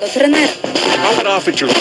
I'll get off at your...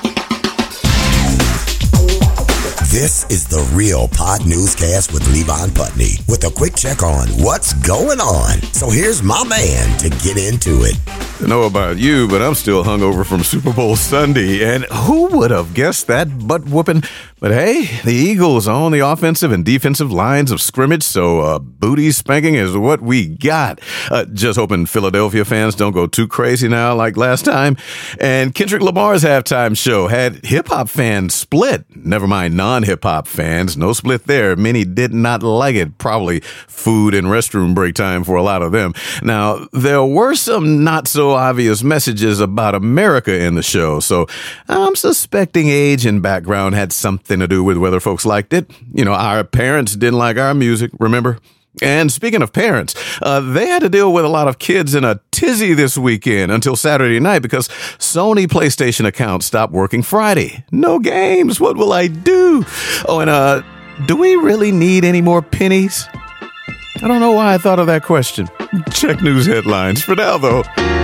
This is the Real Pod Newscast with Levon Putney with a quick check on what's going on. So here's my man to get into it. I don't know about you, but I'm still hungover from Super Bowl Sunday, and who would have guessed that butt whooping? But hey, the Eagles are on the offensive and defensive lines of scrimmage, so booty spanking is what we got. Just hoping Philadelphia fans don't go too crazy now like last time. And Kendrick Lamar's halftime show had hip-hop fans split. Never mind non-hip-hop fans. No split there. Many did not like it. Probably food and restroom break time for a lot of them. Now, there were some not-so-obvious messages about America in the show, so I'm suspecting age and background had something to do with whether folks liked it. You know, our parents didn't like our music, remember? And speaking of parents, they had to deal with a lot of kids in a tizzy this weekend until Saturday night because Sony PlayStation accounts stopped working Friday. No games. What will I do? Oh, and do we really need any more pennies? I don't know why I thought of that question. Check news headlines. For now, though.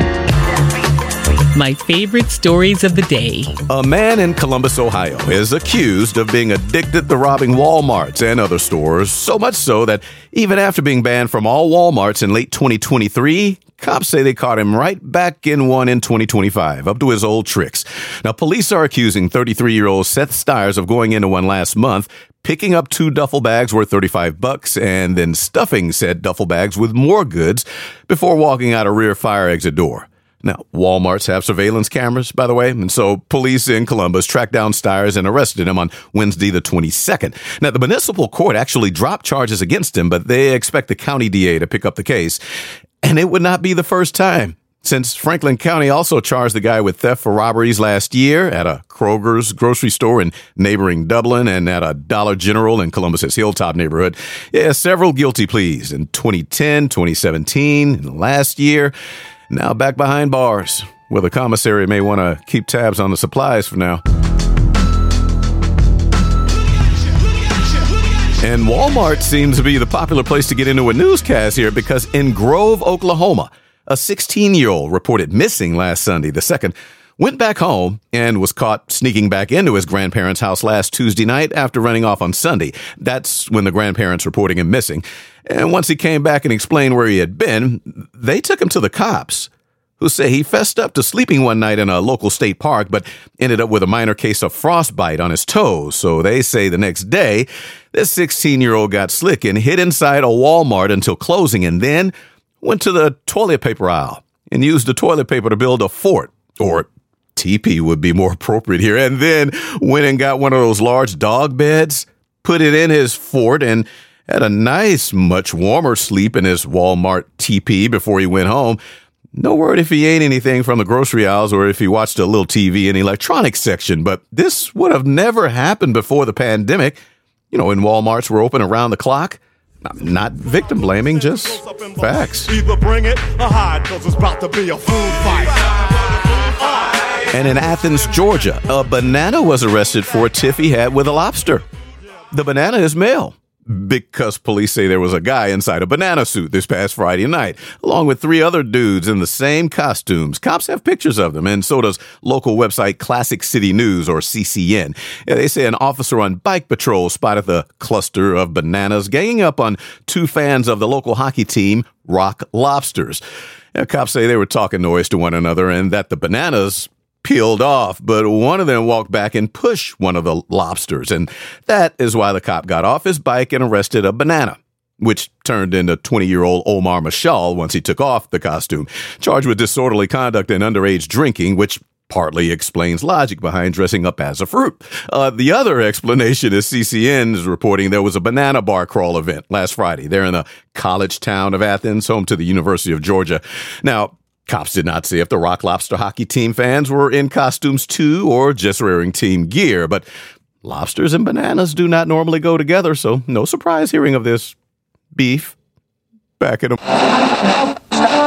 My favorite stories of the day. A man in Columbus, Ohio is accused of being addicted to robbing Walmarts and other stores, so much so that even after being banned from all Walmarts in late 2023, cops say they caught him right back in one in 2025, up to his old tricks. Now, police are accusing 33-year-old Seth Stiers of going into one last month, picking up 2 duffel bags worth $35 and then stuffing said duffel bags with more goods before walking out a rear fire exit door. Now, Walmarts have surveillance cameras, by the way, and so police in Columbus tracked down Stiers and arrested him on Wednesday the 22nd. Now, the municipal court actually dropped charges against him, but they expect the county DA to pick up the case. And it would not be the first time, since Franklin County also charged the guy with theft for robberies last year at a Kroger's grocery store in neighboring Dublin and at a Dollar General in Columbus's Hilltop neighborhood. Yeah, several guilty pleas in 2010, 2017, and last year. Now back behind bars, where the commissary may want to keep tabs on the supplies for now. And Walmart seems to be the popular place to get into a newscast here because in Grove, Oklahoma, a 16-year-old reported missing last Sunday. The second went back home and was caught sneaking back into his grandparents' house last Tuesday night after running off on Sunday. That's when the grandparents reporting him missing. And once he came back and explained where he had been, they took him to the cops, who say he fessed up to sleeping one night in a local state park, but ended up with a minor case of frostbite on his toes. So they say the next day, this 16-year-old got slick and hid inside a Walmart until closing and then went to the toilet paper aisle and used the toilet paper to build a fort, or teepee would be more appropriate here, and then went and got one of those large dog beds, put it in his fort, and had a nice, much warmer sleep in his Walmart teepee before he went home. No word if he ate anything from the grocery aisles or if he watched a little TV in the electronics section, but this would have never happened before the pandemic. You know, when Walmarts were open around the clock. Not victim blaming, just facts. Either bring it or hide, 'cause it's about to be a food fight. And in Athens, Georgia, a banana was arrested for a tiff he had with a lobster. The banana is male because police say there was a guy inside a banana suit this past Friday night, along with 3 other dudes in the same costumes. Cops have pictures of them, and so does local website Classic City News, or CCN. Yeah, they say an officer on bike patrol spotted the cluster of bananas ganging up on 2 fans of the local hockey team, Rock Lobsters. Yeah, cops say they were talking noise to one another and that the bananas peeled off, but one of them walked back and pushed one of the lobsters, and that is why the cop got off his bike and arrested a banana, which turned into 20-year-old Omar Mashal once he took off the costume, charged with disorderly conduct and underage drinking, which partly explains logic behind dressing up as a fruit. The other explanation is CCN is reporting there was a banana bar crawl event last Friday. They're in the college town of Athens, home to the University of Georgia. Now, cops did not say if the Rock Lobster hockey team fans were in costumes too or just wearing team gear, but lobsters and bananas do not normally go together, so no surprise hearing of this beef back in a...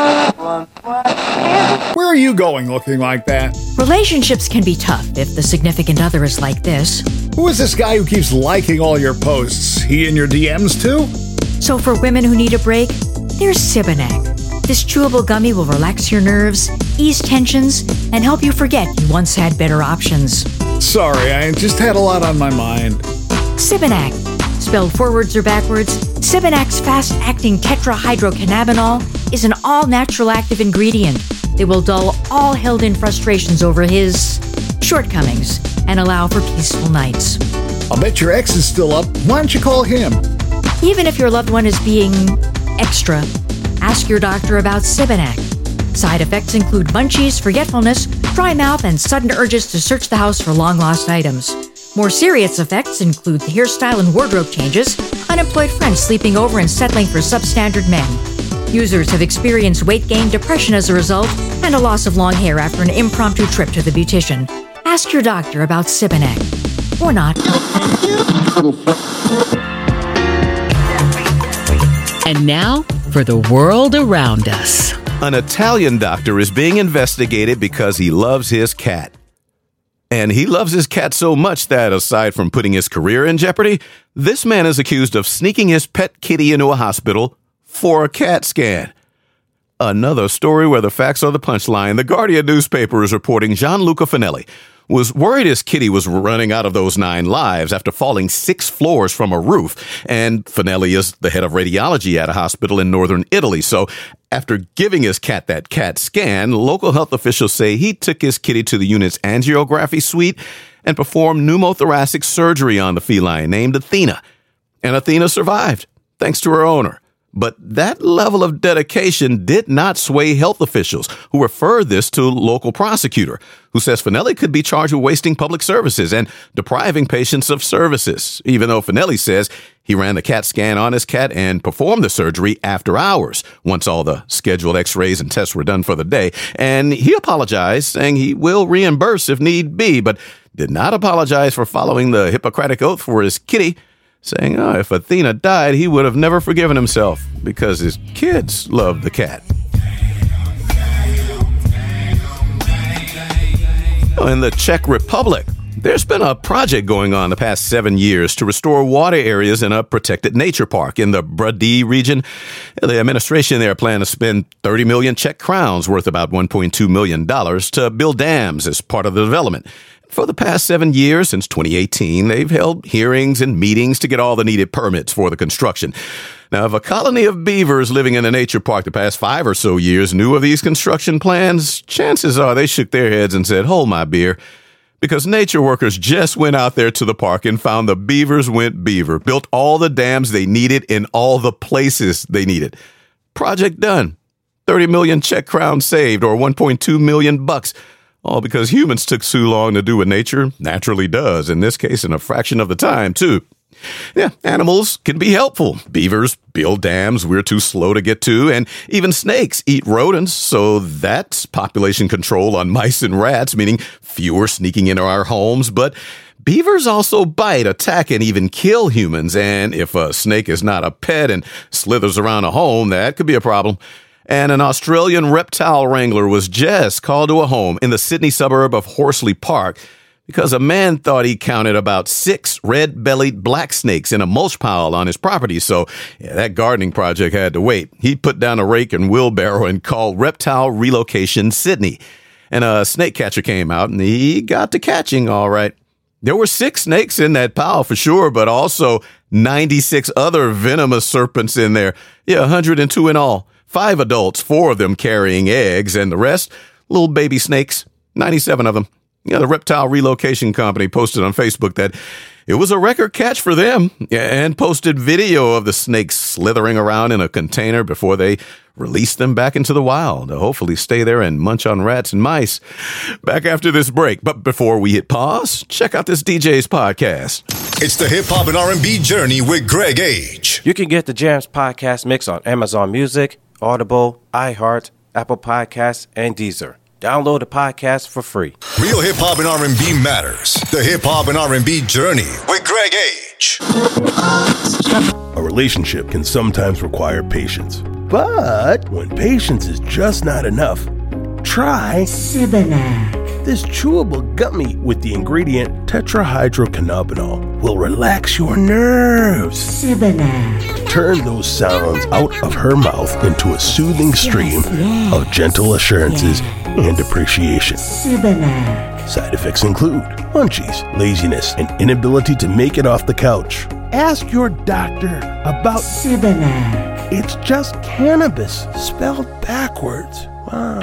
Where are you going looking like that? Relationships can be tough if the significant other is like this. Who is this guy who keeps liking all your posts? He in your DMs too? So for women who need a break, there's Sibonek. This chewable gummy will relax your nerves, ease tensions, and help you forget you once had better options. Sorry, I just had a lot on my mind. Sibinac. Spelled forwards or backwards, Sibinac's fast-acting tetrahydrocannabinol is an all-natural active ingredient that will dull all held-in frustrations over his shortcomings and allow for peaceful nights. I'll bet your ex is still up. Why don't you call him? Even if your loved one is being extra, ask your doctor about Sibinac. Side effects include munchies, forgetfulness, dry mouth, and sudden urges to search the house for long-lost items. More serious effects include the hairstyle and wardrobe changes, unemployed friends sleeping over and settling for substandard men. Users have experienced weight gain, depression as a result, and a loss of long hair after an impromptu trip to the beautician. Ask your doctor about Sibinac. Or not. And now for the world around us. An Italian doctor is being investigated because he loves his cat. And he loves his cat so much that, aside from putting his career in jeopardy, this man is accused of sneaking his pet kitty into a hospital for a CAT scan. Another story where the facts are the punchline. The Guardian newspaper is reporting Gianluca Finelli was worried his kitty was running out of those 9 lives after falling 6 floors from a roof. And Finelli is the head of radiology at a hospital in northern Italy. So after giving his cat that CAT scan, local health officials say he took his kitty to the unit's angiography suite and performed pneumothoracic surgery on the feline named Athena. And Athena survived, thanks to her owner. But that level of dedication did not sway health officials, who referred this to a local prosecutor, who says Finelli could be charged with wasting public services and depriving patients of services, even though Finelli says he ran the CAT scan on his cat and performed the surgery after hours, once all the scheduled x-rays and tests were done for the day. And he apologized, saying he will reimburse if need be, but did not apologize for following the Hippocratic Oath for his kitty, saying, if Athena died, he would have never forgiven himself because his kids loved the cat. In the Czech Republic, there's been a project going on the past 7 years to restore water areas in a protected nature park in the Brdy region. The administration there planned to spend 30 million Czech crowns, worth about $1.2 million, to build dams as part of the development. For the past 7 years, since 2018, they've held hearings and meetings to get all the needed permits for the construction. Now, if a colony of beavers living in a nature park the past 5 or so years knew of these construction plans, chances are they shook their heads and said, hold my beer. Because nature workers just went out there to the park and found the beavers went beaver, built all the dams they needed in all the places they needed. Project done. 30 million Czech crowns saved, or $1.2 million bucks. All because humans took too long to do what nature naturally does, in this case in a fraction of the time, too. Yeah, animals can be helpful. Beavers build dams we're too slow to get to, and even snakes eat rodents, so that's population control on mice and rats, meaning fewer sneaking into our homes. But beavers also bite, attack, and even kill humans, and if a snake is not a pet and slithers around a home, that could be a problem. And an Australian reptile wrangler was just called to a home in the Sydney suburb of Horsley Park because a man thought he counted about 6 red-bellied black snakes in a mulch pile on his property. So that gardening project had to wait. He put down a rake and wheelbarrow and called Reptile Relocation Sydney. And a snake catcher came out, and he got to catching all right. There were 6 snakes in that pile for sure, but also 96 other venomous serpents in there. Yeah, 102 in all. 5 adults, 4 of them carrying eggs, and the rest, little baby snakes, 97 of them. The Reptile Relocation Company posted on Facebook that it was a record catch for them and posted video of the snakes slithering around in a container before they released them back into the wild to hopefully stay there and munch on rats and mice. Back after this break. But before we hit pause, check out this DJ's podcast. It's the Hip Hop and R&B Journey with Greg Age. You can get the Jams Podcast mix on Amazon Music, Audible, iHeart, Apple Podcasts, and Deezer. Download the podcast for free. Real hip hop and R&B matters. The Hip Hop and R&B Journey with Greg Age. A relationship can sometimes require patience. But when patience is just not enough, try Sibinac. This chewable gummy with the ingredient tetrahydrocannabinol will relax your nerves. Sibilac. Turn those sounds out of her mouth into a soothing stream of gentle assurances and appreciation. Sibilac. Side effects include munchies, laziness, and inability to make it off the couch. Ask your doctor about Sibilac. It's just cannabis spelled backwards. Wow.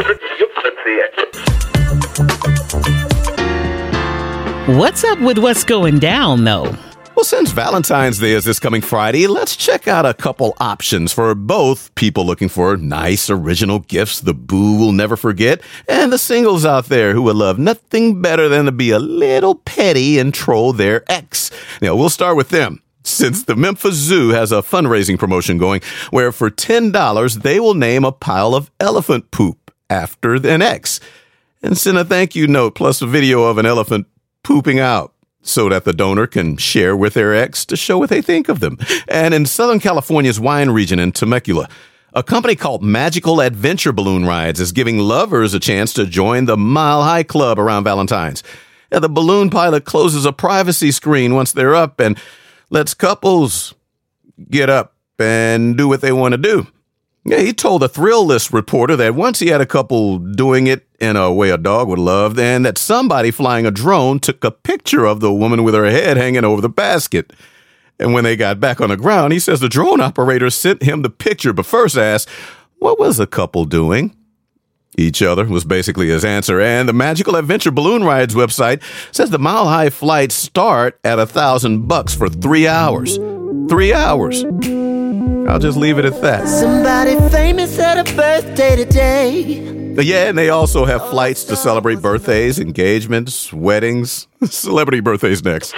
What's up with what's going down, though? Well, since Valentine's Day is this coming Friday, let's check out a couple options for both people looking for nice, original gifts the boo will never forget, and the singles out there who would love nothing better than to be a little petty and troll their ex. Now, we'll start with them, since the Memphis Zoo has a fundraising promotion going where for $10 they will name a pile of elephant poop after an ex and send a thank you note plus a video of an elephant pooping out, so that the donor can share with their ex to show what they think of them. And in Southern California's wine region in Temecula, a company called Magical Adventure Balloon Rides is giving lovers a chance to join the Mile High Club around Valentine's. And the balloon pilot closes a privacy screen once they're up and lets couples get up and do what they want to do. Yeah, he told a Thrill List reporter that once he had a couple doing it in a way a dog would love, and that somebody flying a drone took a picture of the woman with her head hanging over the basket. And when they got back on the ground, he says the drone operator sent him the picture, but first asked, what was the couple doing? Each other was basically his answer. And the Magical Adventure Balloon Rides website says the Mile High flights start at $1,000 for 3 hours. 3 hours. I'll just leave it at that. Somebody famous had a birthday today. Yeah, and they also have flights to celebrate birthdays, engagements, weddings. Celebrity birthdays next.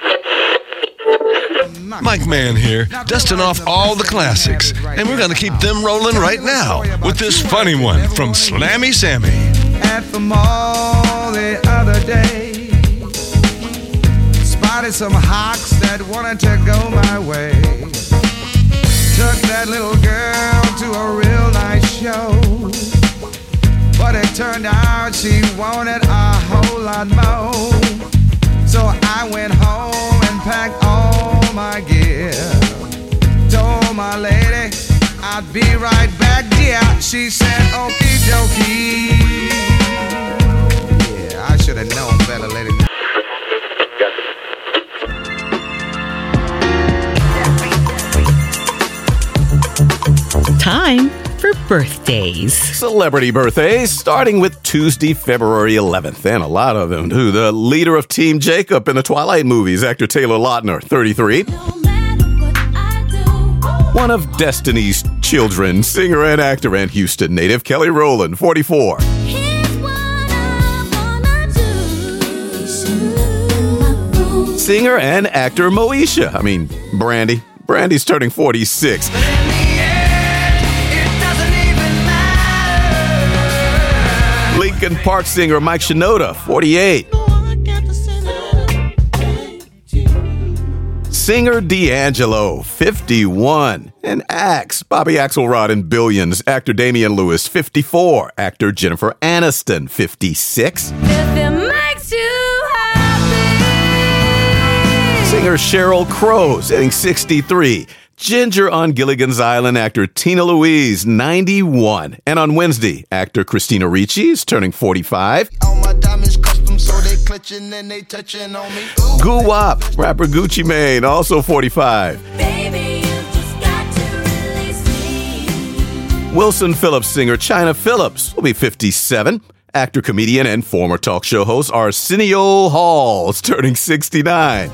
Mike Mann here, dusting off all the classics, and we're going to keep them rolling right now with this funny one from Slammy Sammy. At the mall the other day, spotted some hawks that wanted to go my way. Took that little girl to a real nice show, but it turned out she wanted a whole lot more. So I went home and packed all my gear. Told my lady I'd be right back, dear. She said, okie dokie. Yeah, I should have known better, lady. Time for birthdays. Celebrity birthdays, starting with Tuesday, February 11th. And a lot of them, too. The leader of Team Jacob in the Twilight movies, actor Taylor Lautner, 33. One of Destiny's Children, singer and actor and Houston native Kelly Rowland, 44. Singer and actor Moesha, Brandy. Brandy's turning 46. Linkin Park singer Mike Shinoda, 48. Singer D'Angelo, 51. And Bobby Axelrod in Billions. Actor Damian Lewis, 54. Actor Jennifer Aniston, 56. Singer Sheryl Crow, sitting 63. Ginger on Gilligan's Island actor Tina Louise, 91. And on Wednesday, actor Christina Ricci is turning 45. All my diamonds custom, so they clutching and they touching on me. Goo Wop, rapper Gucci Mane, also 45. Baby, you just got to release me. Wilson Phillips singer China Phillips will be 57. Actor, comedian, and former talk show host Arsenio Hall is turning 69.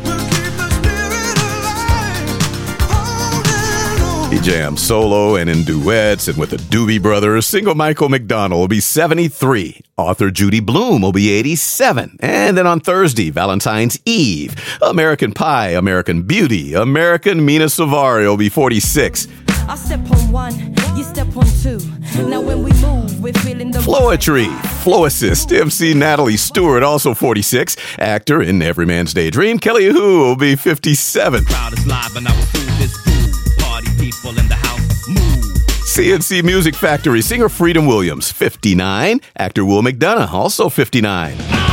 He jams solo and in duets and with the Doobie Brothers. Single Michael McDonald will be 73. Author Judy Blume will be 87. And then on Thursday, Valentine's Eve, American Pie, American Beauty, American Mina Savari will be 46. I step on one, you step on two. Now when we move, we're feeling the Floetry, Floicist, MC Natalie Stewart, also 46. Actor in Everyman's Daydream, Kelly Hu will be 57. People in the house move. CNC Music Factory singer Freedom Williams, 59. Actor Will McDonough, also 59.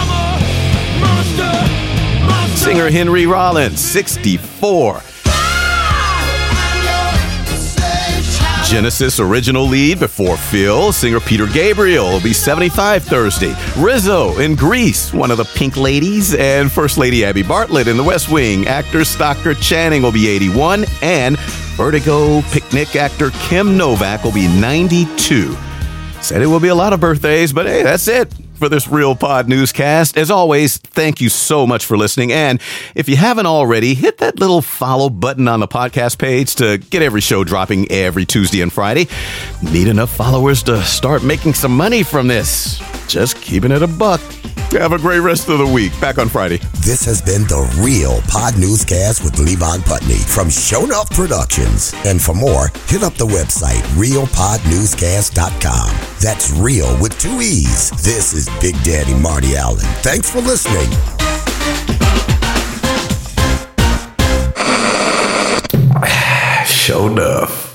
Singer Henry Rollins, 64. Genesis original lead before Phil, singer Peter Gabriel will be 75 Thursday. Rizzo in Grease, one of the Pink Ladies, and First Lady Abby Bartlett in The West Wing. Actor Stockard Channing will be 81, and Vertigo Picnic actor Kim Novak will be 92. Said it will be a lot of birthdays, but hey, that's it for this Real Pod newscast. As always, thank you so much for listening. And if you haven't already, hit that little follow button on the podcast page to get every show dropping every Tuesday and Friday. Need enough followers to start making some money from this. Just keeping it a buck. Have a great rest of the week. Back on Friday. This has been the Real Pod Newscast with Levon Putney from Show Enough Productions. And for more, hit up the website, realpodnewscast.com. That's real with 2 E's. This is Big Daddy Marty Allen. Thanks for listening. Show enough.